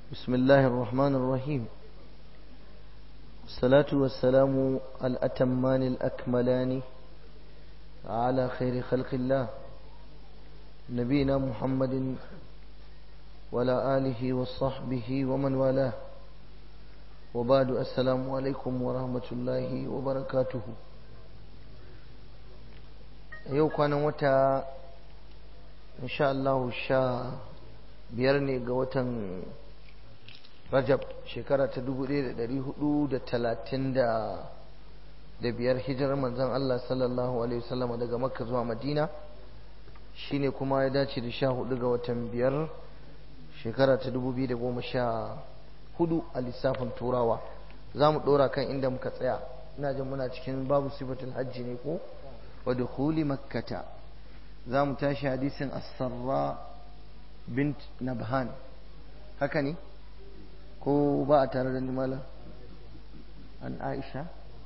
بسم الله الرحمن الرحيم. الصلاة والسلام الأتمان الأكملان على خير خلق الله نبينا محمد وعلى آله وصحبه ومن والاه، وبعد. السلام عليكم ورحمة الله وبركاته. yau kwanan wata insha Allah 15 ne ga watan Rajab shekara ta 1435 hijirar manzon Allah sallallahu alaihi wasallam daga Makka zuwa Madina, shine kuma ya dace da 14 ga watan 5 shekara ta 2014 a lissafin Turawa. Zamu dora kan inda muka tsaya. Ina jin muna cikin babu sifatul hajji ne ko wa dukhuli makkata. Zamu tashi hadisin As-Sarra bint Nabhan, haka ne ko ba a tare da nimala? An Aisha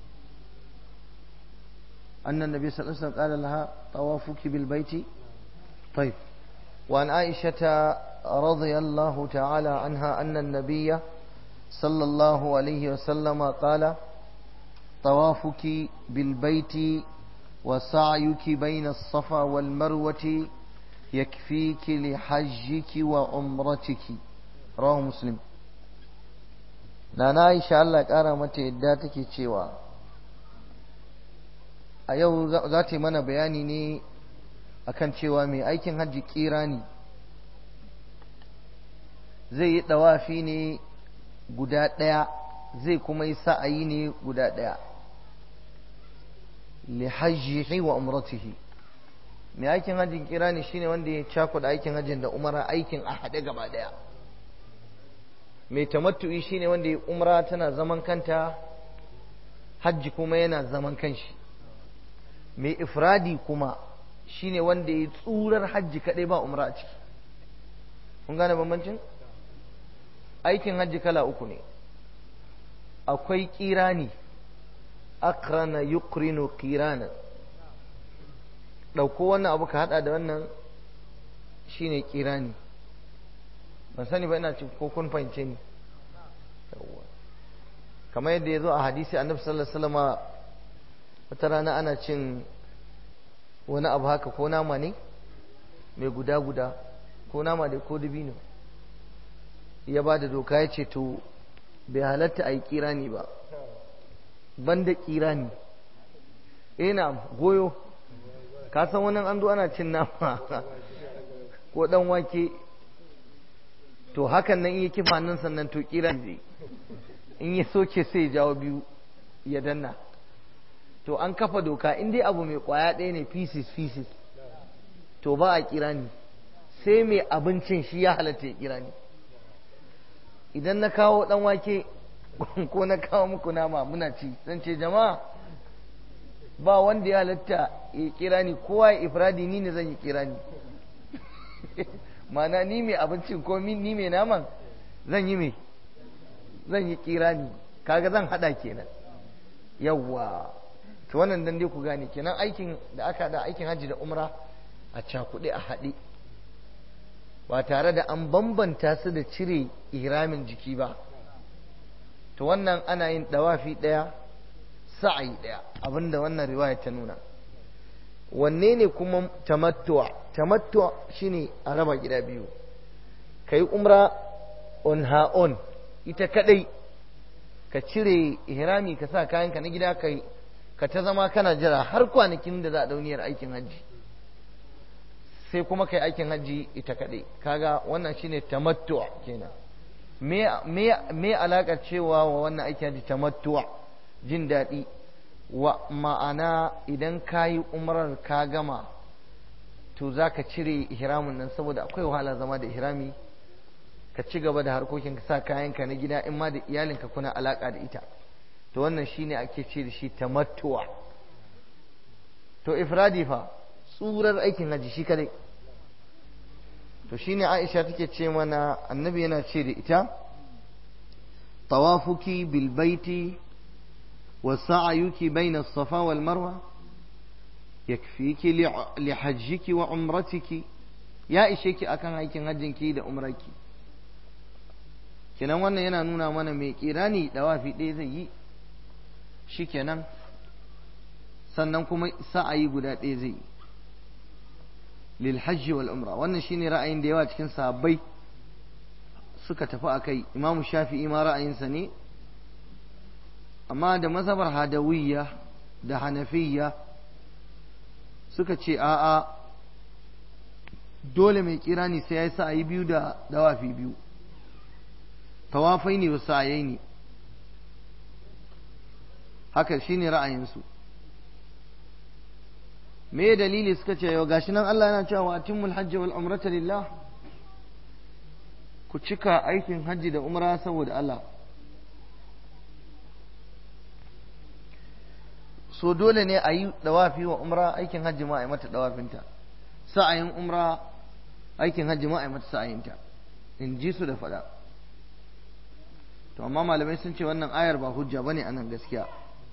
anna nabi sallallahu alaihi wasallam qala laha tawafuki bil baiti. طيب. وعن عائشة رضي الله تعالى عنها أن النبي صلى الله عليه وسلم قال طوافك بالبيت وسعيك بين الصفا والمروة يكفيك لحجك وعمرتك. رواه مسلم. Nana Aisha Allah ƙara mata yadda take cewa a yau za ta yi mana bayani ne akan cewa mai aikin hajji kirani zai yi ɗawafi ne guda ɗaya, zai kuma yi sa'ayi ne guda ɗaya li hajjihi wa umratihi. mai aikin hajjin kirani shine wanda ya cakuɗa aikin hajjin da umara, aikin a haɗe gaba ɗaya. mai tamattu'i shine wanda ya umra tana zaman kanta, hajji kuma yana zaman kanshi. mai ifradi kuma shine wanda ya tsurar hajji kadai ba umra a ciki. kun gane bambancin? aikin hajji kala uku ne. akwai kirani, akrana yuqrinu qirana, dauko wannan abu ka hada da wannan shine kirani. ban sani ba, ina ci ko kun fahimce ni. kamar yadda ya zo a hadisi annabi sallallahu alaihi wasallam, wata rana ana cin wani abu haka, ko nama ne mai guda ko nama da ko dabino, ya ba da doka ya ce to bai halatta a yi kirani ba, banda kirani. ina goyo, ka san wannan an zo ana cin nama ko dan wake, to hakan nan iya kifa nan sannan to kira zai, in ya soke sai ya jawo biyu ya danna. to an kafa doka in dai abu mai kwaya ɗaya ne, pieces to ba a kira ni, sai mai abincin shi ya halatta ya kira ni. idan na kawo dan wake ko na kawo muku nama muna ci, zan ce jama'a ba wanda ya halatta ya kira ni, kowa ya ifradi, ni ne zan yi kira ni. mana ni mai abincin ko ni mai naman zan yi kirani, kaga zan hada kenan. yawwa to wannan dan dai ku gane kenan aikin da aka da aikin haji da umra a cakuɗe a haɗe, ba tare da an bambanta su da cire ihramin jiki ba. to wannan ana yin dawafi ɗaya, sa'ayi ɗaya, abinda wannan riwaya ta nuna. wanne ne kuma tamattu shine a raba gida biyu. kai umra on ha on ita kadai, ka cire ihrami ka sa kayanka na gida, kai ka ta zama kana jira har kwanakin da za a dauniyar aikin hajji, sai kuma kai aikin hajji ita kadai. kaga wannan shine tamattu kenan. me alakar cewa wa wannan aikin hajji tamattu jin daɗi? wa ma'ana idan ka yi umrar ka gama, to za ka cire ihramin nan, saboda akwai wahala zama da ihrami, ka ci gaba da harkokin, ka sa kayanka na gida, in ma da iyalinka kuna alaka da ita. to wannan shine ake ce da shi tamattu'a. to ifradi fa tsurar aikin haji shi kadai. to shine Aisha take ce mana annabi yana ce da ita tawafuki bil baiti وسعيك بين الصفا والمروة يكفيك لحجك وعمرتك. يا إشيك أكن هيكن هجنك دا عمرك. kenan wannan yana nuna mana mai kirani dawafi ɗaya zai yi shikenan, sannan kuma sa'ayi guda ɗaya zai yi lil hajji wal umra. wannan shine ra'ayin da yawa cikin sahabbai suka tafi akai. Imam Shafi'i ma ra'ayinsa ne, amma da mazhabar Hadawiyya da Hanafiyya suka ce a'a, dole mai kirani sai ya yi sa'ayi biyu da dawafi biyu, tawafai ne wasu sa'ayai ne, haka shine ra'ayinsu. me dalili suka ce yau gashi nan Allah yana cewa atimul hajji wal umrata lillah, ku cika aikin hajji da umra saboda Allah. so dole ne a yi dawafi wa umra, aikin hajji ma a yi mata dawafinta, sa'ayin umra aikin hajji ma a yi mata sa'ayinta, in ji su da fada. to amma malamai sun ce wannan ayar ba hujja bane anan gaskiya.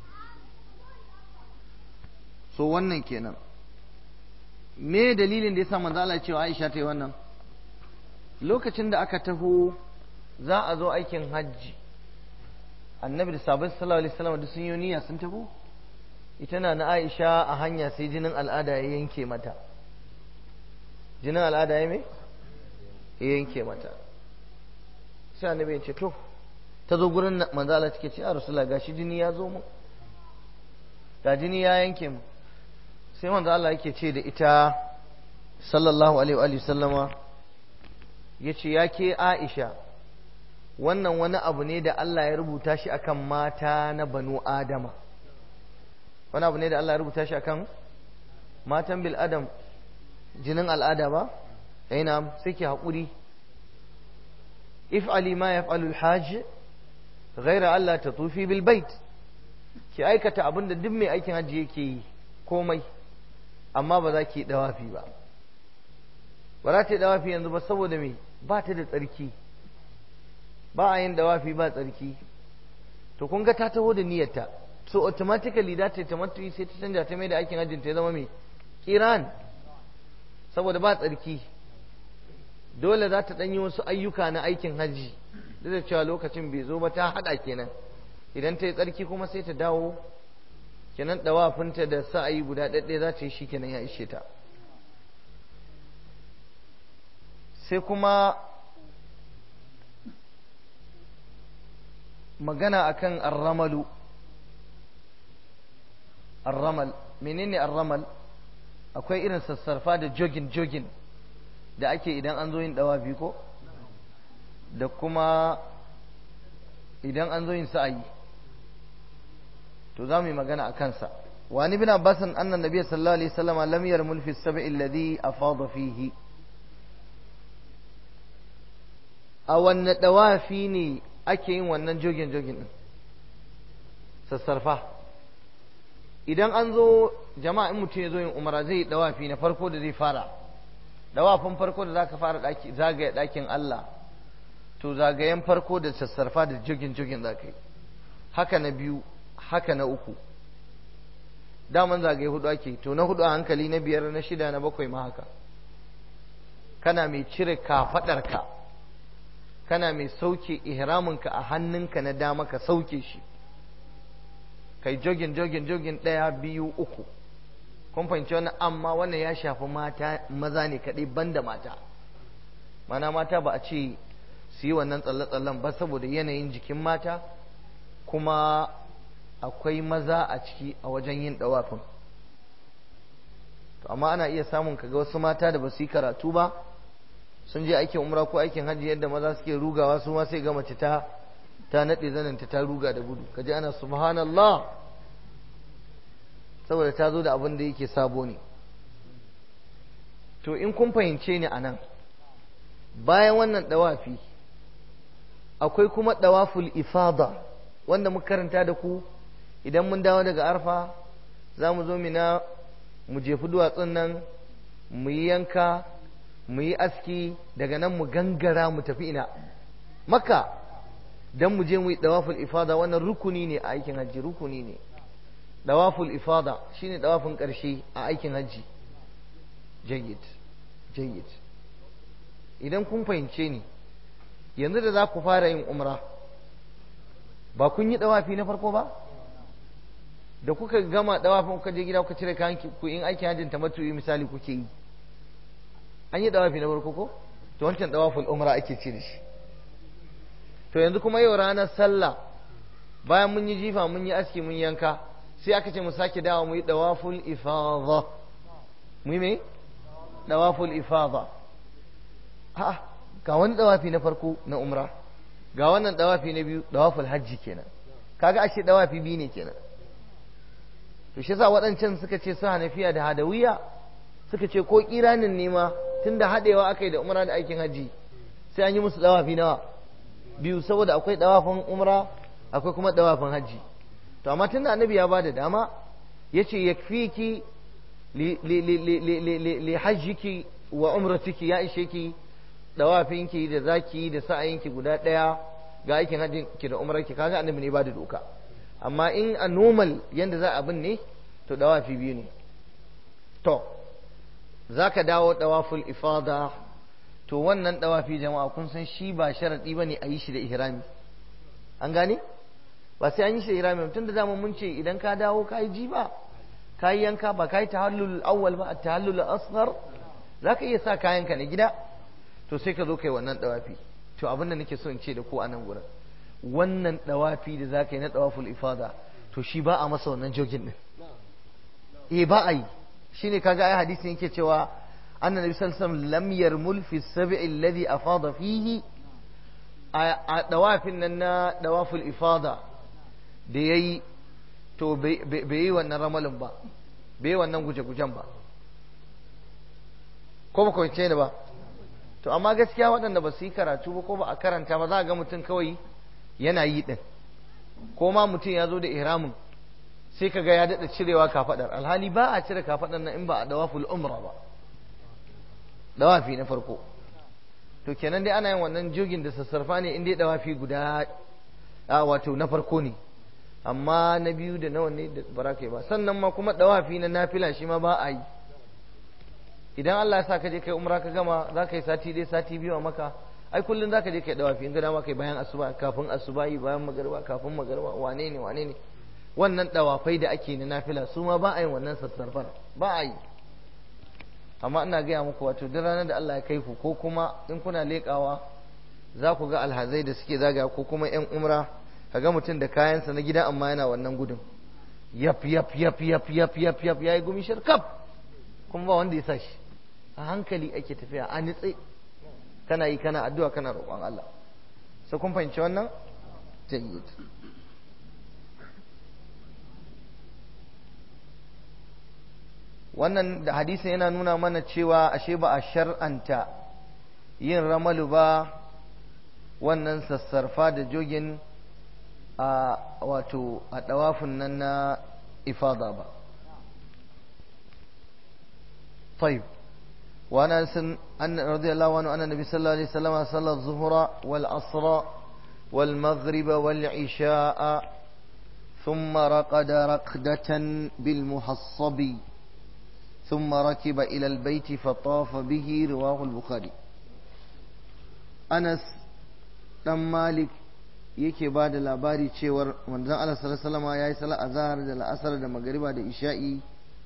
so wannan kenan. me dalilin da yasa manzo Allah ya ce wa Aisha ta yi wannan? lokacin da aka taho za a zo aikin hajji, annabi da sahabbai sallallahu alaihi wasallam duk sun yi niyya sun taho. ita na Aisha a hanya sai jinin al'ada ya yanke mata. jinin al'ada ya me? ya yanke mata. sai annabi ya ce to, ta zo gurin manzo Allah take ce a Rasulullah gashi jini ya zo mu, ga jini ya yanke mu. sai manzo Allah yake ce da ita sallallahu alaihi wa sallama, yace ya ke Aisha, wannan wani abu ne da Allah ya rubuta shi akan mata na banu Adama. wani abu ne da Allah ya rubuta shi akan matan bil adam, jinin al'ada ba? na'am, sai ki haƙuri. if'ali ma yaf'alu al-hajj ghayra alla tatufi bil bait, ki aikata abinda duk mai aikin hajji yake yi komai, amma ba za ki dawafi ba. ba za ta yi dawafi yanzu ba saboda me? ba ta da tsarki, ba a yin dawafi ba tsarki. to kun ga ta taho da niyyarta, so automatically da ta tamattu sai ta canja ta mai da aikin hajjin ta zama me? kiran, saboda ba tsarki. dole za ta ɗanyi wasu ayyuka na aikin hajji, duk da cewa lokacin bai zo ba, ta haɗa kenan. idan ta yi tsarki kuma sai ta dawo, kenan dawafinta da sa'ayi guda ɗaɗɗaya za ta yi shi kenan ya ishe ta. sai kuma magana akan arramalu. arramal, menene arramal? akwai irin sassarfa da jogin da ake idan an zo yin dawafi ko, da kuma idan an zo yin sa'ayi. to za mu yi magana a kansa. wani bin abbasin annan nabiya sallallahu alaihi wasallam lam yarmul fi sab'i alladhi afada fihi. a wanne dawafi ne ake yin wannan jogin din, sassarfa? idan an zo jama'a, in mutum ya zo yin umara zai yi dawafi na farko da zai fara, dawafin farko da zaka fara zagaya dakin Allah, to zagayen farko da sassarfa da jogin zaka yi. haka na biyu, haka na uku, daman zagaye hudu ake, to na hudu a hankali, na biyar, na shida, na bakwai ma haka. kana mai cire kafadarka, kana mai sauke ihraminka a hannunka na dama, ka sauke shi, kai jogin 1 2 3. kun fahimci wannan? amma wannan ya shafi mata, maza ne kadai, banda mata. mana mata ba a ce su yi wannan tsalle-tsallen ba saboda yanayin jikin mata, kuma akwai maza a ciki a wajen yin dawafin. to amma ana iya samun kaga wasu mata da ba su yi karatu ba, sun je aikin umra ko aikin hajji, yadda maza suke rugawa, su ma sai ga mace ta nade zananta ta ruga da gudu, kaje ana subhanallah, saboda ta zo da abin da yake sabo ne. to in kun fahimce ni anan, bayan wannan dawafi akwai kuma dawaful ifada, wanda muka karanta da ku. idan mun dawo daga arfa za mu zo mina, mu jefi duwatsun nan, mu yi yanka, mu yi aski, daga nan mu gangara mu tafi ina? Makka, don mu je mu yi dawaful ifada. wannan rukuni ne a aikin hajji, rukuni ne. dawaful ifada shine dawafin ƙarshe a aikin hajji. jayyid. idan kun fahimce ni, yanzu da za ku fara yin umra ba kun yi dawafi na farko ba da kuka gama dawafin kuka je gida kuka cire kayan ku in aikin hajjin tamattu'i misali kuke yi an yi dawafi na farko ko to wancan dawaful umra ake ce da shi to yanzu kuma yau ranar sallah bayan mun yi jifa mun yi aski mun yanka sai aka ce mu sake dawo mu yi dawaful ifadha mu yi me dawaful ifadha ha ga wani dawafi na farko na umra ga wannan dawafi na biyu dawaful hajji kenan kaga ashe dawafi biyu ne kenan to shi yasa waɗancan suka ce su Hanafiya da Hadawiya suka ce ko kiranin ne ma tunda hadewa akai da umra da aikin hajji sai an yi musu dawafi nawa biyu saboda akwai dawafin umra akwai kuma dawafin hajji to amma tunda annabi ya bada dama yace yakfiki li hajjiki wa umratiki ya ishe ki dawafinki da zaki da sa'ayinki guda daya ga aikin hajjin ki da umrarki kaga annabi ne bada doka amma in a normal yanda za abin ne to dawafi biyu ne to zaka dawo dawaful ifada to wannan dawafi jama'a kun san shi ba sharadi bane a yi shi da ihrami an gane ba sai an yi shi da ihrami tun da zaman mun ce idan ka dawo ka yi jiba ka yi yanka ba ka yi tahallul awwal ba at-tahallul asghar zaka iya sa kayanka na gida to sai ka zo kai wannan dawafi to abin da nake so in ce da ku a nan gurin wannan dawafi da zaka yi na dawaful ifada to shi ba a masa wannan jogin din ba a yi shine kaga ai hadisin yake cewa annabi sallallahu alaihi wasallam lam yarmul fi as-sab'i alladhi afada fihi a dawafin nan na dawaful ifada da yayi to bai yi wannan ramalin ba bai yi wannan guje-gujen ba ko ba kawai ne ba to amma gaskiya waɗanda ba su yi karatu ba ko ba a karanta ba za a ga mutum kawai yana yi ɗin ko ma mutum ya zo da ihramin sai ka ga ya daɗa cirewa kafaɗar alhali ba a cire kafaɗar nan in ba a dawaful umra ba dawafi na farko to kenan dai ana yin wannan jogin da sassarfa ne in dai dawafi guda wato na farko ne amma na biyu da nawa ne da baraka ba sannan ma kuma dawafi na nafila shi ma ba a yi idan Allah ya sa ka je kai umra ka gama za ka yi sati ɗaya sati biyu a maka ai kullum za ka je kai dawafi in ga dama kai bayan asuba kafin asuba yi bayan magariba kafin magariba wane ne wannan dawafai da ake na nafila su ma ba a yin wannan sassarfar ba a yi amma ina gaya muku wato duk ranar da Allah ya kai ku ko kuma in kuna leƙawa za ku ga alhazai da suke zagaya ko kuma yan umra kaga mutum da kayansa na gida amma yana wannan gudun yap yayi gumi sharkaf kuma ba wanda ya sa shi a hankali ake tafiya a nitse kana yi kana addu'a kana roƙon Allah sai kun fahimci wannan jayyid wannan da hadisin yana nuna mana cewa ashe ba a shar'anta yin ramalu ba wannan sassarfa da jogin a wato a dawafin nan na ifada ba طيب وعن أنس أن رضي الله عنه أن النبي صلى الله عليه وسلم صلى الظهر والعصر والمغرب والعشاء ثم رقد رقدة بالمحصب ثم ركب إلى البيت فطاف به رواه البخاري أنس دم مالك yake ba da labari cewar manzon Allah sallallahu alaihi wasallam yayi salat azhar da al'asr da magriba da isha'i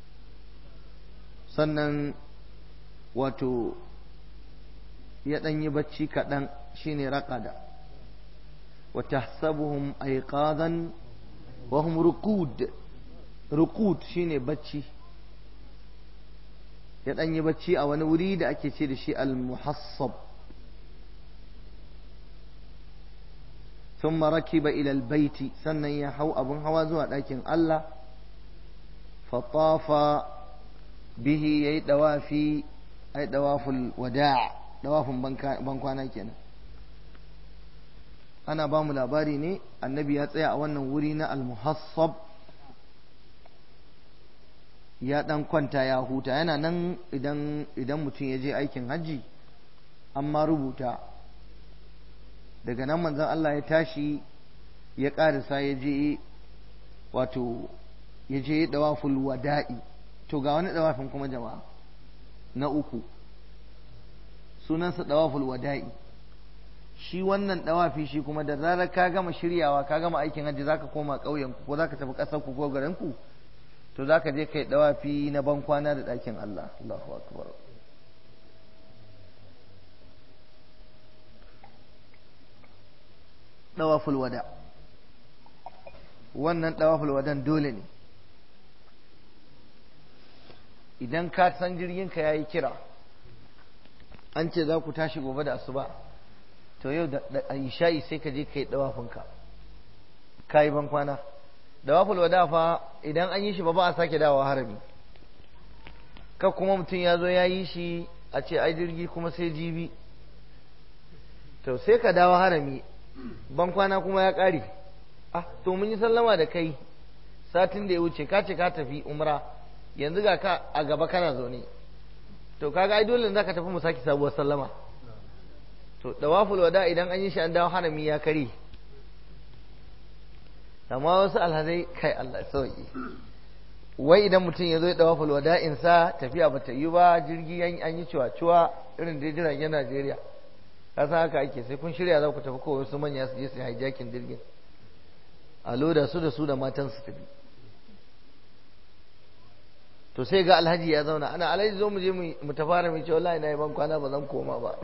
sannan wato ya dan yi bacci kadan shine raqada wa tahsabuhum ayqadan wa hum ruqud shine bacci ya dan yi bacci a wani wuri da ake ce da shi al-muhassab ثم ركب إلى البيت سنن يحو أبن هوازو لكن الله فطاف به أي دوافي أي دواف الوداع دواف بنكوانا كنا أنا بام labari ne annabi ya tsaya a wannan wuri na al-muhassab ya dan kwanta ya huta yana nan idan mutum ya je aikin hajji amma rubuta daga nan manzon Allah ya tashi ya ƙarisa ya je wato ya je dawaful wada'i to ga wani dawafin kuma jama'a na uku sunansa dawaful wada'i shi wannan dawafi shi kuma da zarar ka gama shiryawa ka gama aikin hajji zaka koma ƙauyen ku ko zaka tafi ƙasar ku ko garin ku to zaka je kai dawafi na ban kwana da ɗakin Allah. Allahu akbar. Dawaful wada, wannan dawaful wadan dole ne idan ka san jirgin ka yayi kira an ce za ku tashi gobe da asuba to yau da isha'i sai ka je kai dawafinka kai ban kwana. Dawaful wada fa idan an yi shi ba a sake dawowa harami, ka kuma mutum ya zo ya yi shi a ce ai jirgi kuma sai jibi, to sai ka dawo harami ban kwana kuma ya ƙare. To mun yi sallama da kai satin da ya wuce ka ce ka tafi umra yanzu ga ka a gaba kana zaune, to kaga ai dole za ka tafi mu saki sabuwar sallama. To dawaful wada idan an yi shi an dawo harami ya kare. Amma wasu alhazai kai Allah sauki, wai idan mutum ya zo ya dawaful wada'in sa tafiya bata yi ba, jirgi an yi ciwa-ciwa irin da jiragen Najeriya, ka san haka ake, sai kun shirya za ku tafi kawai wasu manya su je su hijacking jirgin a loda su da matan su tafi. To sai ga alhaji ya zauna, ana alhaji zo mu je mu tafara mu ce wallahi na yi ban kwana ba zan koma ba.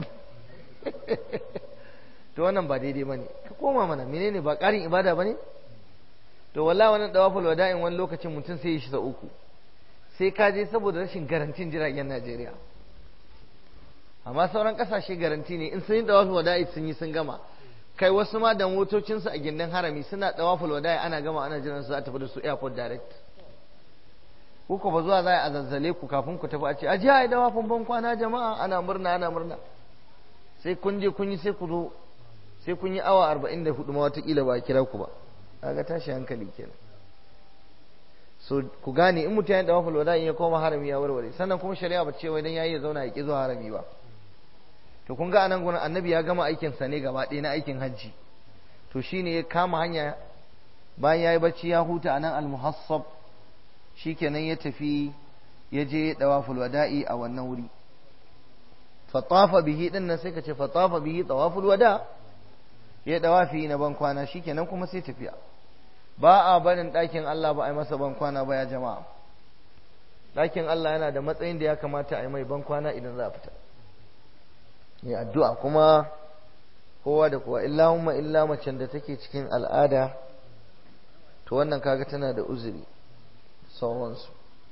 To wannan ba daidai bane, ka koma mana, menene ba ƙarin ibada bane? To wallahi wannan dawaful wada'in wani lokacin mutum sai ya shi sau uku, sai ka je saboda rashin garantin jiragen Najeriya. Amma sauran kasashe garanti ne, in sun yi dawaful wada'i sun yi sun gama. Kai wasu ma da motocinsu a gindin harami suna dawaful wada'i ana gama ana jiran su a tafi da su airport direct. Ko ba zuwa za a zazzale ku kafin ku tafi a ce aje ai dawafin ban kwana jama'a, ana murna. Sai kun je kun yi sai ku zo sai kun yi awa 44 ma watakila ba a kira ku ba. Kaga tashi hankali kenan. So ku gane in mutum ya dawaful wada'i ya koma harami ya warware. Sannan kuma shari'a ba ce wai dan yayi ya zauna ya ki zuwa harami ba. To kun ga anan gurin annabi ya gama aikin sa ne gaba ɗaya na aikin hajji, to shine ya kama hanya bayan yayi bacci ya huta anan al-muhassab, shikenan ya tafi ya je dawaful wada'i a wannan wuri. Fa tafa bihi din nan sai ka ce fa tafa bihi tawaful wada, ya dawafi na ban kwana, shikenan kuma sai tafiya. Ba a barin ɗakin Allah ba a yi masa ban kwana ba ya jama'a. Ɗakin Allah yana da matsayin da ya kamata a yi mai ban kwana idan za a fita. Yi addu'a kuma kowa da kowa, illa macen da take cikin al'ada, to wannan kaga tana da uzuri sauransu.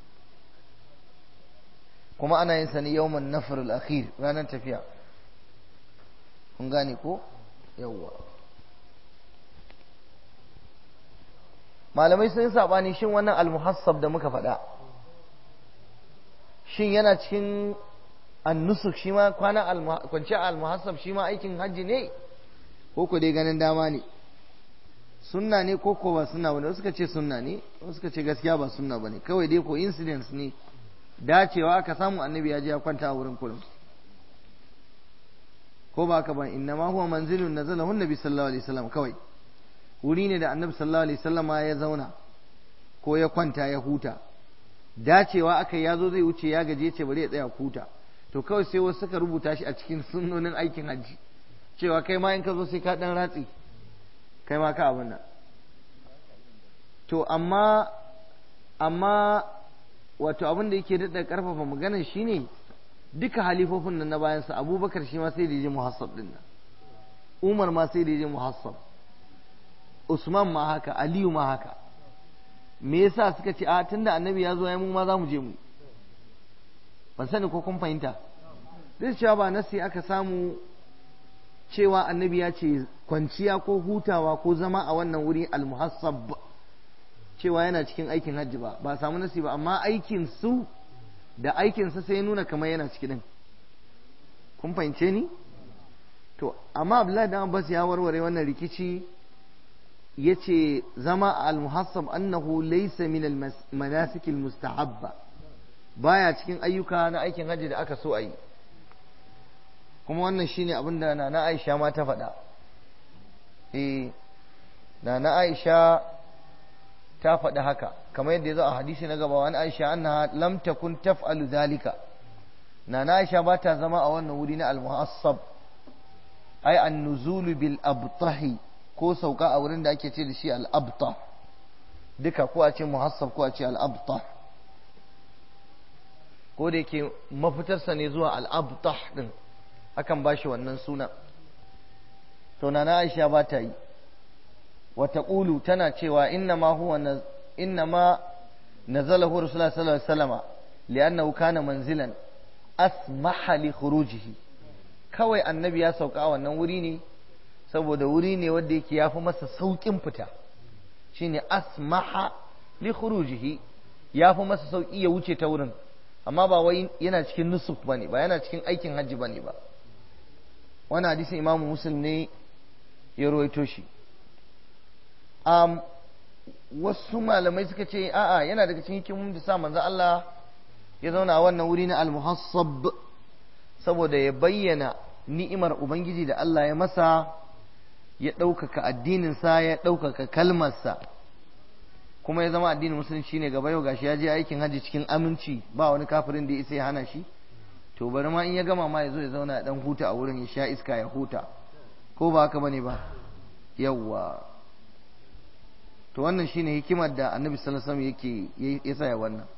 Kuma ana yin sani yawman nafar al-akhir, ranar tafiya. Kun gane ko? Yawwa. Malamai sun sabani shin wannan al-muhassab da muka faɗa, shin yana cikin annusuk shi ma kwanci al-muhassab shi ma aikin hajji ne ko ko dai ganin dama ne, sunna ne ko ba sunna bane? Wasu suka ce sunna ne, wasu suka ce gaskiya ba sunna bane, kawai dai ko incidents ne, dacewa aka samu annabi ya je ya kwanta a wurin kullum, ko ba haka ba? Inna ma huwa manzilun nazalahu annabi sallallahu alaihi wasallam, kawai wuri ne da annabi sallallahu alaihi wasallam ya zauna ko ya kwanta ya huta, dacewa aka ya zo zai wuce ya gaje ce bari ya tsaya huta, to kawai sai wasu suka rubuta shi a cikin sunnonin aikin hajji cewa kai ma in ka zo sai ka dan ratsi kai ma ka abin nan. To amma wato abin da yake daɗa ƙarfafa maganar shine duka halifofin nan na bayansa, Abubakar shi ma sai da je muhassab din nan, Umar ma sai da je muhassab, Usman ma haka, Aliyu ma haka. Me yasa suka ce a tunda annabi ya zo ya mu ma za mu je mu? Ban sani ko kun fahimta. Duk cewa ba nasi aka samu cewa annabi ya ce kwanciya ko hutawa ko zama a wannan wuri al-muhassab cewa yana cikin aikin hajji ba samu nasi ba, amma aikin su da aikin sa sai nuna kamar yana ciki din. Kun fahimce ni? To amma Abdullahi dan Abbas ya warware wannan rikici, yace zama al-muhassab annahu laysa min al-manasik al-mustahabba, baya cikin ayyuka na aikin hajji da aka so a yi. Kuma wannan shine abin da Nana Aisha ma ta faɗa. Nana Aisha ta faɗi haka, kamar yadda ya zo a hadisi na gaba, wani Aisha annaha lam takun taf'alu zalika. Nana Aisha ba ta zama a wannan wuri na al-muhassab ai an-nuzulu bil abtahi ko sauka a wurin da ake ce da shi al-abtah duka ko a ce muhassab ko a ce al-abtah ko da yake mafitarsa ne zuwa al-abtah din akan bashi wannan suna to nana Aisha ba ta yi wa taqulu tana cewa inna ma nazalahu rasulullah sallallahu alaihi wasallam li'annahu kana manzilan asmaha li khurujihi kawai annabi ya sauka a wannan wuri ne saboda wuri ne wanda yake yafi masa saukin fita shine asmaha li khurujihi yafi masa sauki ya wuce ta wurin amma ba wai yana cikin nusuk bane ba yana cikin aikin hajji bane ba wannan hadisin imamu muslim ne ya rawaito shi wasu malamai suka ce a'a yana daga cikin hikimun da sa manzo Allah ya zauna a wannan wuri na al-muhassab saboda ya bayyana ni'imar ubangiji da Allah ya masa ya ɗaukaka addininsa ya ɗaukaka kalmarsa kuma ya zama addinin musulunci ne gaba yau gashi ya je aikin hajji cikin aminci ba wani kafirin da ya isa ya hana shi to bari ma in ya gama ma ya zo ya zauna ya dan huta a wurin ya sha iska ya huta ko ba haka bane ba yawwa to wannan shine hikimar da annabi sallallahu alaihi wasallam yake yasa ya wannan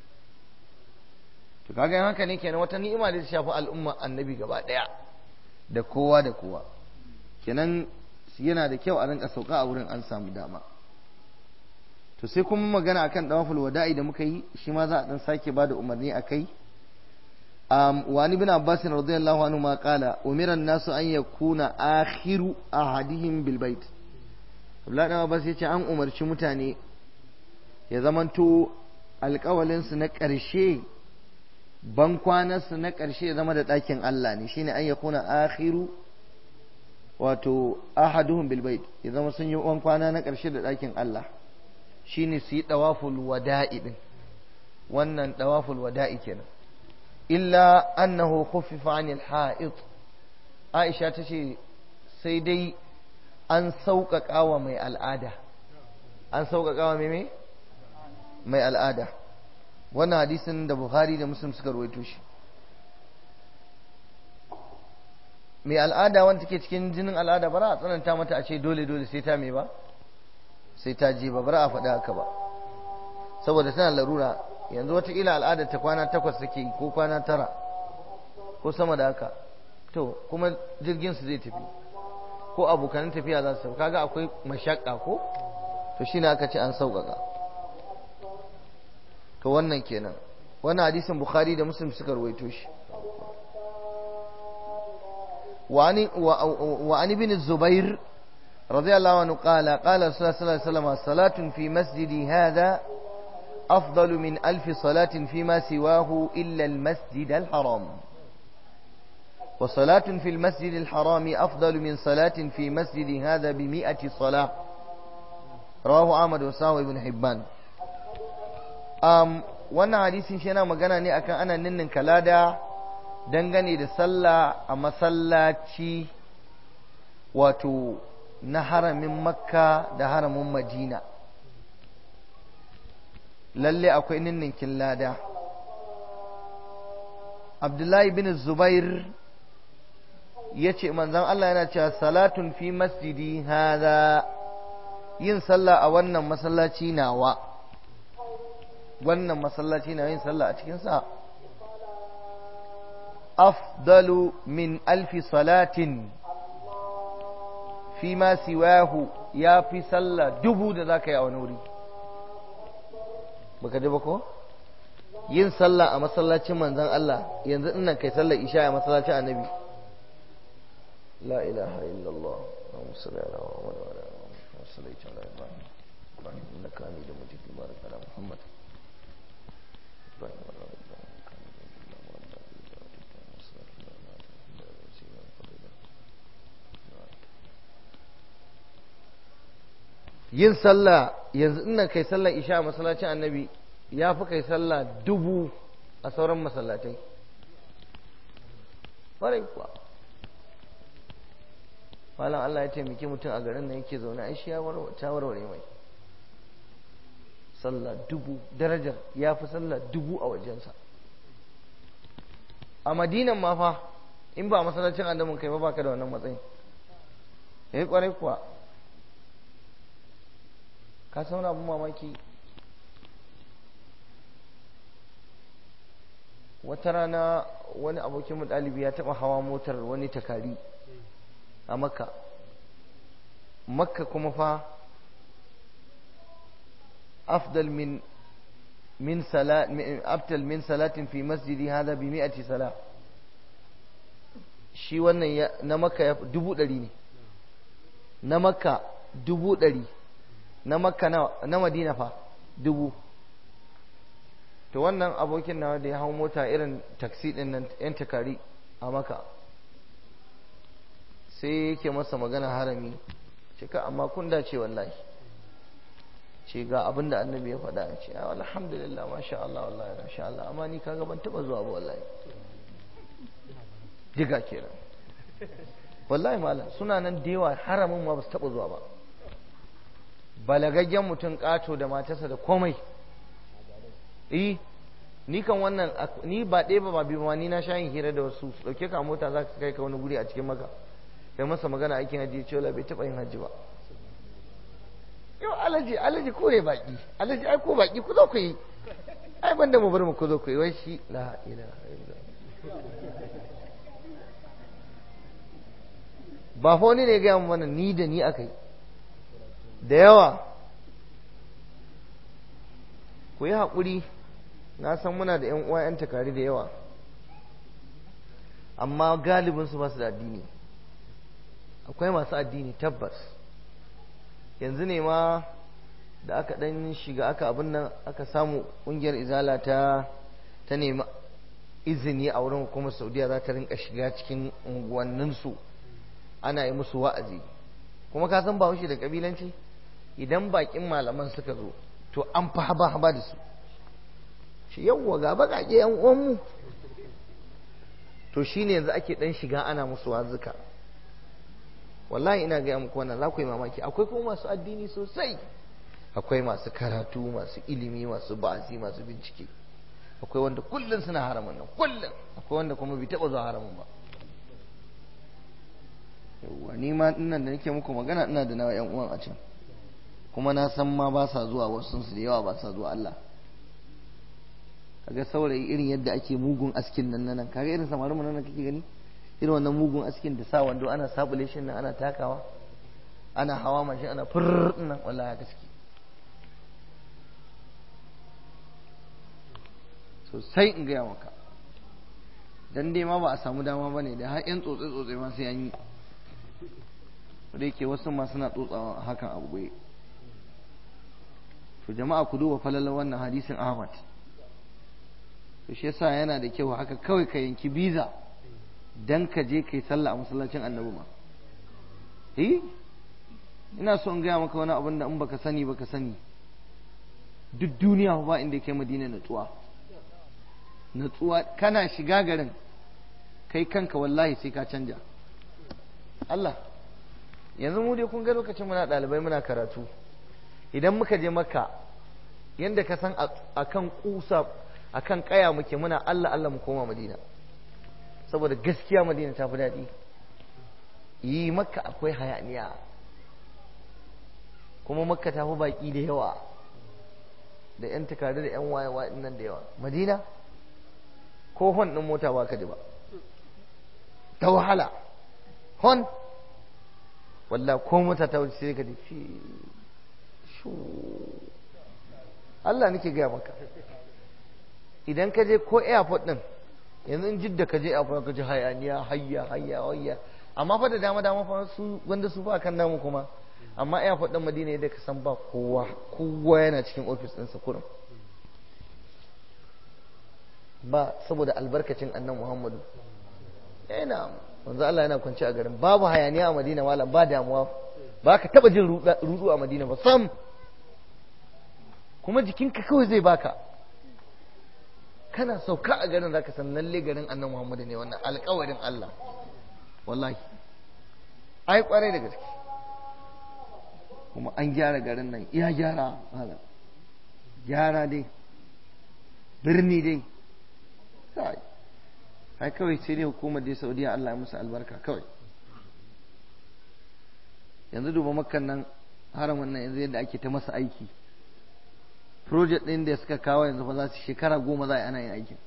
to kaga haka ne kenan wata ni'ima da ta shafi al'umma annabi gaba daya da kowa da kowa kenan yana da kyau a rinka sauka a wurin an samu dama to sai kuma magana akan dawaful wada'i da muka yi shi ma za a dan sake bada umarni akai wa ibn Abbas radiyallahu anhu ma qala umira an-nasu an yakuna akhiru ahadihim bil bait Abdullahi dan Abbas yace an umarci mutane ya zamanto alƙawalin su na ƙarshe ban kwanarsu na ƙarshe zama da ɗakin Allah ne shine an yakuna akhiru wato ahaduhum bil bait ya zama sun yi ban kwana na ƙarshe da ɗakin Allah shine su yi dawaful wada'i din wannan dawaful wada'i kenan illa annahu khuffifa 'anil ha'id Aisha tace sai dai an sauƙaƙa wa mai al'ada an sauƙaƙa wa mai al'ada wannan hadisin da Bukhari da Muslim suka rawaito shi mai al'ada wanda take cikin jinin al'ada bara a tsananta mata a ce dole sai ta me ba sai ta je ba bara a faɗi haka ba saboda tana larura yanzu wataƙila al'adar ta kwana 8 take yi ko kwana 9 ko sama da haka to kuma jirgin su zai tafi ko abokan tafiya za su tafi kaga akwai mashakka ko to shine aka ce an sauƙaƙa to wannan kenan wannan hadisin Bukhari da Muslim suka rawaito shi وعن ابن الزبير رضي الله عنه قال رسول الله صلى الله عليه وسلم صلاة في مسجدي هذا أفضل من 1000 صلاة فيما سواه إلا المسجد الحرام وصلاة في المسجد الحرام أفضل من صلاة في مسجد هذا ب100 صلاة رواه أحمد وساوي بن حبان wannan hadisin shi yana magana ne akan ana ninnin kalada dangane da sallah a masallaci wato na haramin Makka da haramin Madina lalle akwai ninninkin lada Abdullahi bin Zubair yace manzon Allah yana cewa salatun fi masjidi hada yin sallah a wannan masallaci nawa wannan masallaci na yin sallah a cikin sa afdalu min 1000 salatin fi ma siwahu ya fi sallah 1000 da zaka yi a wani wuri baka ji ba ko yin sallah a masallacin manzon Allah yanzu innan kai sallar isha a masallacin annabi la ilaha illallah Allahumma salli ala Muhammad wa ala ali Muhammad wa salli ala Ibrahim innaka Hamidum Majid barik ala Muhammad yin sallah yanzu ina kai sallar isha a masallacin annabi ya fi kai sallah 1000 a sauran masallatai ƙwarai kuwa malam Allah ya taimaki mutum a garin nan yake zaune ai shi ya warware mai sallah 1000 darajar ya fi sallah 1000 a wajensa a madinan ma fa in ba masallacin annabin kai ba baka da wannan matsayin kwarai kuwa. Ka san wani abin mamaki, wata rana wani abokin mu ɗalibi ya taɓa hawa motar wani takari a Makka. Makka kuma fa afdal min salatin fi masjidi hada bi 100 sala. Shi wannan na Makka ya 100 ne, na Makka 100, na Makka na Madina fa 1000. to wannan abokin nawa da ya hau mota irin taksi din nan yan takari a Makka, sai yake masa magana harami, ce ka amma kun dace wallahi, ce ga abin da annabi ya faɗa, ce alhamdulillah masha Allah wallahi masha Allah, amma ni kaga ban taba zuwa ba wallahi. Diga kenan wallahi malam, suna nan da yawa haramin ma ba su taba zuwa ba, balagaggen mutum kato da matarsa da komai. Ni kan wannan ni ba ɗaya ba biyu ma, ni na sha yin hira da wasu, su ɗauke ka mota za ka kai ka wani guri a cikin Makka, kai masa magana aikin hajji, ce wala bai taɓa yin hajji ba. Yau alaji ko ya baki, alaji ai ko baki ku zo ku yi, ai banda mu bar mu ku zo ku yi, wai shi la ilaha illallah. Ba fa wani ne ga mu mana, ni da ni akai da yawa. Ku yi haƙuri, na san muna da 'yan uwa 'yan takari da yawa, amma galibinsu ba su da addini. Akwai masu addini tabbas. Yanzu ne ma da aka ɗan shiga aka abin nan, aka samu ƙungiyar izala ta nemi izini a wurin hukumar Saudiya, za ta rinka shiga cikin unguwanninsu ana yi musu wa'azi. Kuma ka san Bahaushe da ƙabilanci, idan baƙin malaman suka zo to an fa haba da su, shi yawwa ga baƙaƙe yan uwanmu, to shine yanzu ake dan shiga ana musu wazuka. Wallahi ina ga muku wannan za ku yi mamaki. Akwai kuma masu addini sosai, akwai masu karatu, masu ilimi, masu ba'azi, masu bincike. Akwai wanda kullun suna haramun nan kullun, akwai wanda kuma bai taɓa zuwa haramun ba. Yawwa ni ma dinnan da nake muku magana ina da nawa yan uwan a can, kuma na san ma ba sa zuwa, wasu su da yawa ba sa zuwa. Allah, kaga saurayi irin yadda ake mugun askin nan, kaga irin samarin nan kake gani, irin wannan mugun askin da sa wando ana sabule shi nan, ana takawa, ana hawa mashin, ana furr nan, wallahi gaske sosai in gaya maka. Dan dai ma ba a samu dama bane, da har yan tsotse ma sai an yi, da yake wasu ma suna tsotsawa hakan abu goye. To jama'a ku duba falalar wannan hadisin Ahmad. To shi yasa yana da kyau haka kawai ka yanki biza dan ka je kai sallah a masallacin Annabi ma. Ina so in gaya maka wani abin da in baka sani. Duk duniya ba inda kai Madina natsuwa kana shiga garin kai kanka wallahi sai ka canja. Allah, yanzu mu dai kun ga lokacin muna ɗalibai muna karatu, idan muka je Makka, yanda ka san akan kusa akan kaya muke, muna Allah Allah mu koma Madina, saboda gaskiya Madina ta fi daɗi. Makka akwai hayaniya, kuma Makka ta fi baki da yawa, da yan takardu da yan wayewa nan da yawa. Madina ko hon ɗin mota ba ka ji ba, ta wahala hon, wallah ko mota ta wuce sai ka ji Allah nake gaya maka. Idan ka je ko airport din, yanzu in Jidda ka je airport ka ji hayaniya, hayya, amma fa da dama fa su wanda su ba kan namu kuma, amma airport din Madina yadda ka san ba kowa yana cikin office ɗinsa kurum, ba saboda albarkacin annan Muhammadu. Yana manzo Allah yana kwance a garin, babu hayaniya a Madina malam, ba damuwa, ba ka taba jin rudu a Madina ba sam, kuma jikinka kawai zai baka, kana sauka a garin zaka san lalle garin annan Muhammadu ne wannan, alƙawarin Allah wallahi, ai kwarai da gaske. Kuma an gyara garin nan, iya gyara malam, gyara dai, birni dai, ai kawai sai dai hukumar dai Saudiya Allah ya musu albarka kawai. yanzu duba makkan nan, haramin nan yanzu yadda ake ta masa aiki, project ɗin da suka kawo yanzu fa za su shekara 10 za a yi ana yin aikin.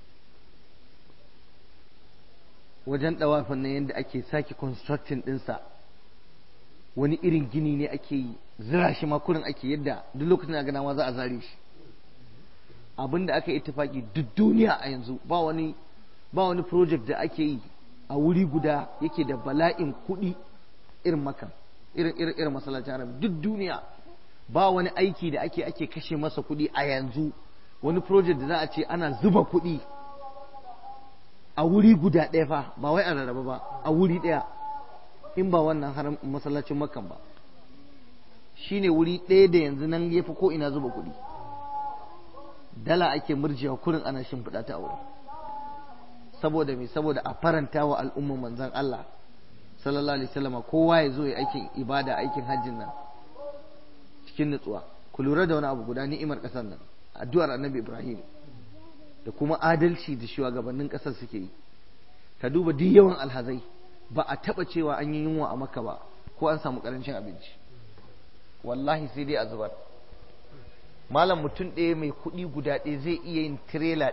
Wajen ɗawafin nan yadda ake sake constructing ɗinsa, wani irin gini ne ake yi, zira shi makurin ake, yadda duk lokacin da gana ma za a zare shi. Abin da aka yi ittifaki duk duniya a yanzu ba wani project da ake yi a wuri guda yake da bala'in kuɗi irin makan, irin masallacin Harami. Duk duniya ba wani aiki da ake kashe masa kuɗi a yanzu, wani project da za a ce ana zuba kuɗi a wuri guda ɗaya fa, ba wai a rarraba ba, a wuri ɗaya, in ba wannan haram masallacin makan ba. Shine wuri ɗaya da yanzu nan ya fi ko ina zuba kuɗi, dala ake murjiya kurin ana shimfiɗa ta a wurin. Saboda me? Saboda a faranta wa al'umman manzon Allah sallallahu alaihi wasallam, kowa ya zo ya aikin ibada, aikin hajjin nan cikin nutsuwa. Ku lura da wani abu guda, ni'imar ƙasar nan, addu'ar Annabi Ibrahim da kuma adalci da shugabannin ƙasar suke yi. Ka duba duk yawan alhazai, ba a taɓa cewa an yi yunwa a Makka ba ko an samu ƙarancin abinci. Wallahi sai dai a zubar. Malam, mutum ɗaya mai kuɗi guda ɗaya zai iya yin tirela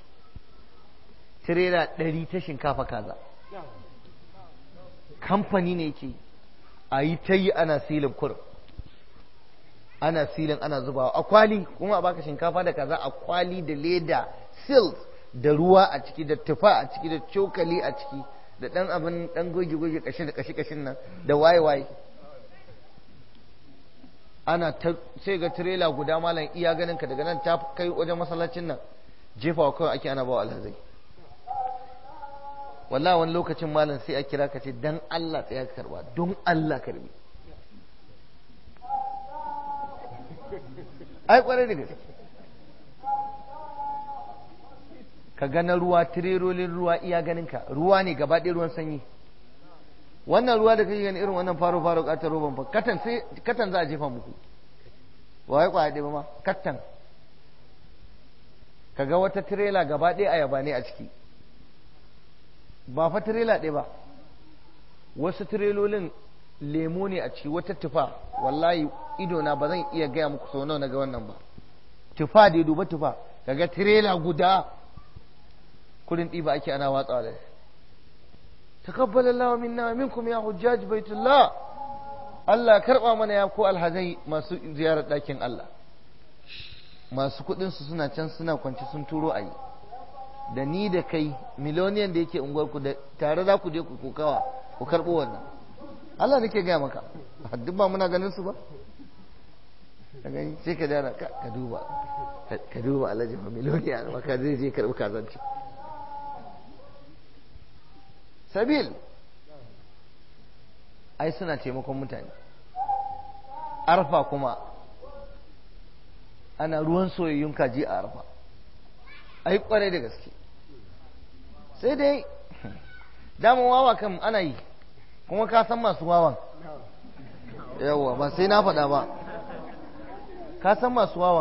100 ta shinkafa kaza. Kamfani ne yake a yi ta yi, ana silin kurum, ana silin, ana zubawa a kwali, kuma a baka shinkafa da kaza a kwali da leda sil, da ruwa a ciki, da tufa a ciki, da cokali a ciki, da ɗan abin ɗan goge-goge kashe da kashin nan, da waye-waye. Ana ta sai ga tirela guda malam, iya ganin ka daga nan ta kai wajen masallacin nan, jefawa kawai ake ana bawa alhazai. Wallahi wani lokacin malam sai a kira ka ce dan Allah tsaya ka karba, don Allah karbi. Ai kwarai da gaske. Ka gana ruwa, tirelolin ruwa iya ganin ka, ruwa ne gaba ɗaya, ruwan sanyi. Wannan ruwa da kake gani irin wannan faro katar roban fa, katan za a jefa muku. Wai kwaya ɗaya ba ma, katan. Kaga wata tirela gaba ɗaya ayaba ne a ciki. Ba fa tirela ɗaya ba, wasu tirelolin lemo ne a ciki, wata tufa. Wallahi idona ba zan iya gaya muku sau nawa na ga wannan ba. Tufa dai, duba tufa, kaga tirela guda kudin ɗiba ake ana watsawa da shi. Takabbalallahu minna wa minkum ya hujjaj baitullah. Allah karba mana ya ko alhazai masu ziyarar ɗakin Allah. Masu kuɗin su suna can suna kwanci sun turo ayi. Da ni da kai miloniyan da yake unguwar ku da tare za ku je ku kokawa ku karɓo wannan. Allah nake gaya maka. Duk ba muna ganin su ba. Ka gani sai ka dara ka duba. Ka duba Alhaji fa miloniya maka zai je karɓi kazanci. Sabil ai suna taimakon mutane. Arfa kuma ana ruwan soyayyun kaji a Arfa, ai kwarai da gaske. Sai dai daman wawa kan ana yi, kuma ka san masu wawan. Yawwa, ba sai na faɗa ba, ka san masu wawan.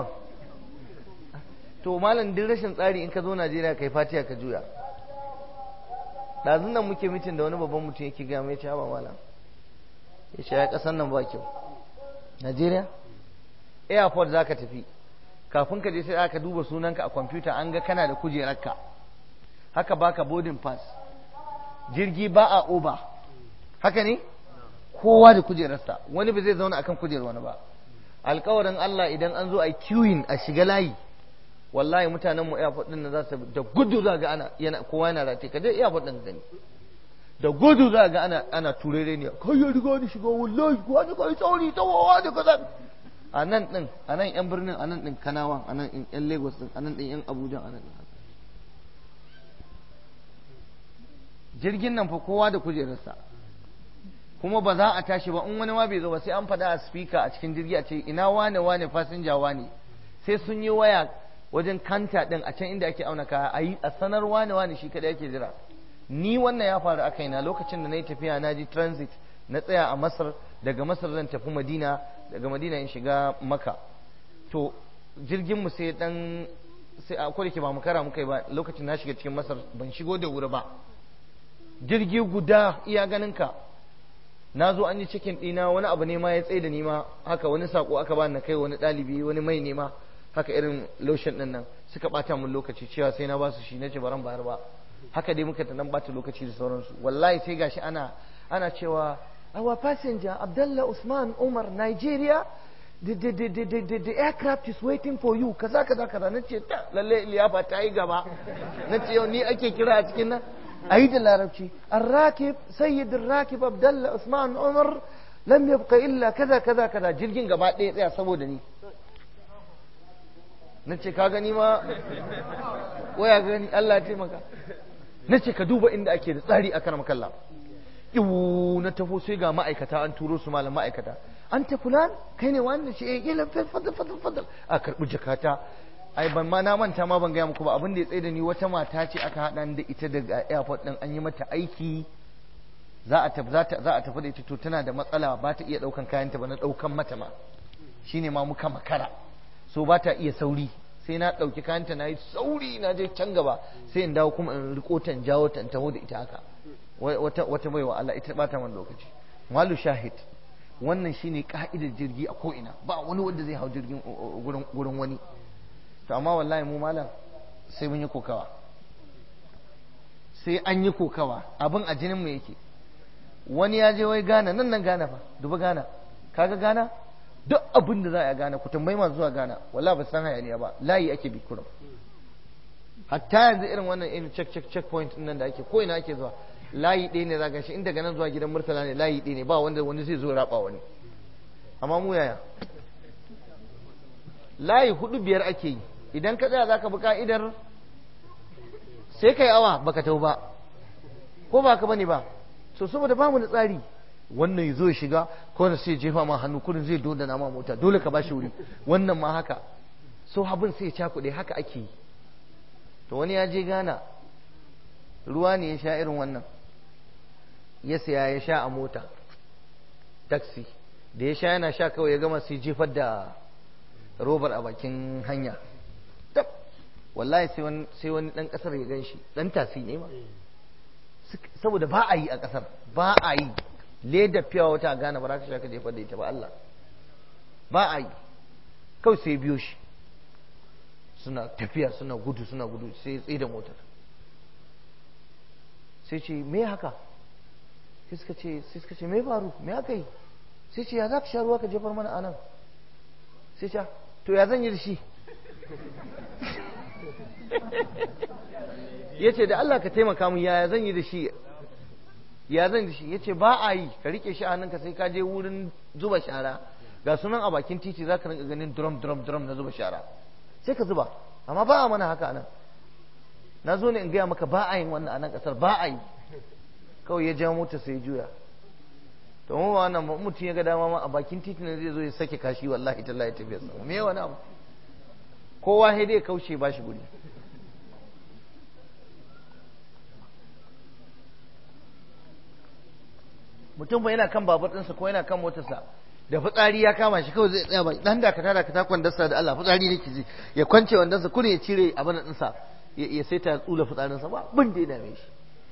To malam, duk rashin tsari in ka zo Najeriya kai fatiya ka juya. Ɗazun nan muke mitin da wani babban mutum yake gaya mai ce ba malam, ya ce ya ƙasan nan ba kyau. Najeriya airport za ka tafi, kafin ka je sai aka duba sunanka a kwamfuta, an ga kana da kujerarka, haka baka boarding pass. Jirgi ba a oba, haka ne, kowa da kujerarsa, wani ba zai zauna akan kujerar wani ba. Alƙawarin Allah idan an zo a queuing a shiga layi, wallahi mutanen mu airport din za su da gudu za ga ana kowa yana rate, ka je airport din gani, da gudu za ga ana turere ne, kai ya riga ni shiga, wallahi wani kai tsauri tawawa da kaza. A nan din, a nan yan birnin, a nan din Kanawa, a nan yan Lagos din, a nan din yan Abuja, a nan din. Jirgin nan fa kowa da kujerarsa, kuma ba za a tashi ba in wani ma bai zo ba, sai an faɗa a speaker a cikin jirgi a ce ina wane fasinja wane, sai sun yi waya wajen kanta din a can inda ake auna kaya a sanar wane shi kadai yake jira. Ni wannan ya faru a kaina lokacin da na yi tafiya, na ji transit, na tsaya a Masar, daga Masar zan tafi Madina, daga Madina in shiga Makka. To jirgin mu sai a kwarke ba mu kara muka yi ba, lokacin na shiga cikin Masar ban shigo da wuri ba. Jirgi guda iya ganin ka na zo an yi cikin ɗina wani abu ne ma ya tsaye da ni ma haka wani sako aka ba na kai wani ɗalibi wani mai ne ma haka irin lotion ɗin nan suka ɓata min lokaci cewa sai na ba su shi na ce baran bayar ba haka dai muka ta nan ɓata lokaci da sauransu wallahi sai gashi ana cewa our passenger Abdullah Usman Umar Nigeria the aircraft is waiting for you kaza nace ta lalle liyafa ta yi gaba nace yau ni ake kira a cikin nan ayi da larabci الراكب سيد الراكب عبد الله عثمان عمر لم يبقى الا كذا jirgin gaba ɗaya tsaya saboda ni nace ka gani ma waya gani Allah ya taimaka nace ka duba inda ake da tsari a karam kallah na taho sai ga ma'aikata an turo su malam ma'aikata anta fulan kai ne wanda shi ila fadal a karbi jakata ai ban ma na manta ma ban ga muku ba abin da ya tsaye da ni wata mata ce aka hada da ita daga airport din an yi mata aiki za a tafi da ita to tana da matsala ba ta iya daukan kayanta ba na daukan mata ma shine ma muka makara so ba ta iya sauri sai na dauki kayanta na yi sauri na je can gaba sai in dawo kuma in riko ta in jawo ta in taho da ita haka wata baiwa Allah ita ba ta man lokaci malu shahid wannan shine ka'idar jirgi a ko ina ba wani wanda zai hau jirgin gurin wani to amma wallahi mu malam sai mun yi kokawa sai an yi kokawa abin a jinin mu yake wani ya je wai Ghana nan Ghana fa duba Ghana kaga Ghana duk abin da za a Ghana ku tambayi masu zuwa Ghana wallahi ba san hayaniya ba layi ake bi kurum hatta yanzu irin wannan irin check point din nan da ake ko ina ake zuwa layi ɗaya ne za ka shi inda ganin zuwa gidan Murtala ne layi ɗaya ne ba wanda wani zai zo raba wani amma mu yaya layi 4-5 ake yi idan ka tsaya za ka bi ka'idar sai kai awa baka tau ba ko ba ka bane ba so saboda ba mu da tsari wannan ya zo ya shiga ko wanda sai jefa ma hannu kudin zai dodana ma mota dole ka bashi wuri wannan ma haka so abin sai ya cakuɗe haka ake yi to wani ya je Ghana ruwa ne ya sha irin wannan ya siya ya sha a mota taxi da ya sha yana sha kawai ya gama sai jefar da robar a bakin hanya tab wallahi sai wani dan kasar ya gan shi dan tasi ne ma saboda ba a yi a kasar ba a yi leda fiya wata gane ba za ka sha ka jefar da ita ba Allah ba a yi kawai sai biyo shi suna tafiya suna gudu sai ya tsaye da motar sai ce me haka sai suka ce me faru me aka yi sai ce ya za ka sha ruwa ka jefar mana anan sai ce to ya zan yi da shi ya ce da Allah ka taimaka mu ya zan yi da shi ya ce ba a yi ka rike shi a hannunka sai ka je wurin zuba shara ga sunan a bakin titi za ka rinka ganin drum na zuba shara sai ka zuba amma ba a mana haka anan na zo ne in gaya maka ba a yin wannan a nan kasar ba a yi kawai ya ja mota sai juya to mu ba wannan mutum ya ga dama ma a bakin titi ne zai zo ya sake kashi wallahi tallahi tafiyar sa me wani abu kowa sai dai kaushe ba shi guri mutum ba yana kan babur ɗinsa ko yana kan motarsa da fitsari ya kama shi kawai zai tsaya ba dan dakata kwandarsa da Allah fitsari nake ji ya kwance wandansa kuma ya cire abin ɗinsa ya sai ta tsula fitsarinsa ba bin da ya dame shi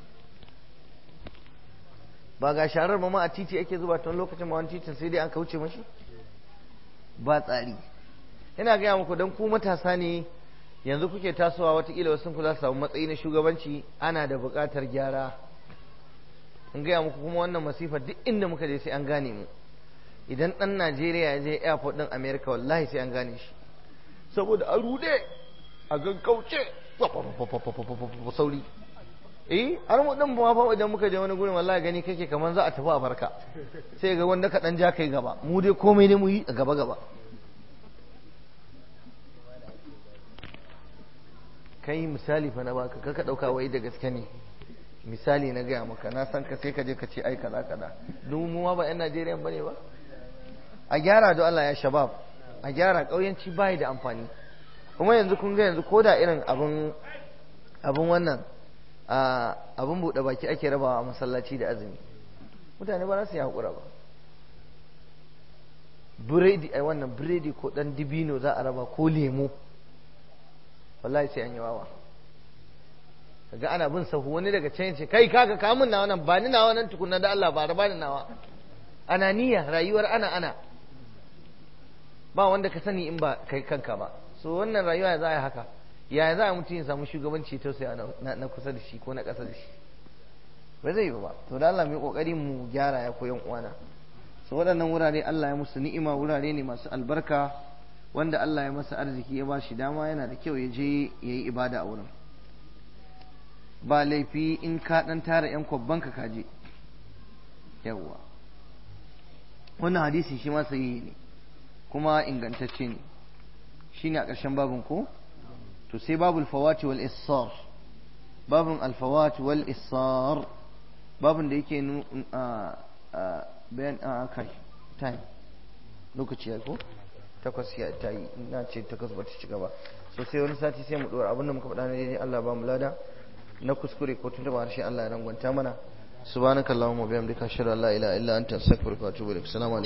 ba ga sharar ma a titi ake zuba tun lokacin ma wani titin sai dai an kauce mashi ba tsari ina gaya muku don ku matasa ne yanzu kuke tasowa watakila wasu ku za su samu matsayi na shugabanci ana da buƙatar gyara in gaya muku kuma wannan masifar duk inda muka je sai an gane mu idan ɗan Najeriya ya je airport ɗin America wallahi sai an gane shi saboda a rude a gaggauce sauri har mu din ba fa idan muka je wani gurin wallahi gani kake kaman za a tafi a barka sai ga wanda ka dan ja kai gaba mu dai komai ne mu yi a gaba kai misali fa na baka kaka dauka wai da gaske ne misali na gaya maka na san ka sai ka je ka ce ai kaza mu ma ba yan Najeriya bane ba a gyara da Allah ya shabab a gyara kauyanci bai da amfani kuma yanzu kun ga yanzu koda irin abun wannan abun buɗe baki ake rabawa a masallaci da azumi mutane ba za su yi haƙura ba biredi ko ɗan dibino za a raba ko lemo wallahi sai an yi wawa kaga ana bin sahu wani daga can ce kai kaga kamun nawa nan ba ni nawa nan tukunna da Allah ba raba ni nawa ananiya, rayuwar ana ba wanda ka sani in ba kai kanka ba. So wannan rayuwa ya za a yi haka, ya za a mutum ya samu shugabanci tausaya na kusa da shi ko na ƙasa da shi, ba zai yi ba. To da Allah mai kokari mu gyara ya koyan uwana. So waɗannan wurare Allah ya musu ni'ima, wurare ne masu albarka, wanda Allah ya masa arziki ya ba shi dama yana da kyau ya je ya yi ibada a wurin. Ba laifi in ka ɗan tara 'yan kwabbanka ka je. Yawwa wannan hadisi shi ma sahihi ne kuma ingantacce ne, shine a ƙarshen babin ko. To sai babul fawati wal issar, babin alfawati wal issar, babin da yake bayan kai time lokaci ya ko 8 ya tayi, ina ce 8 ba ta shiga ba. So sai wani sati sai mu dora abinda muka faɗa ne dai Allah ba mu lada, na kuskure ko tuntuba harshe Allah ya rangwanta mana. subhanakallahumma wa bihamdika ashhadu an la ilaha illa anta astaghfiruka wa atubu ilaik. Assalamu alaikum.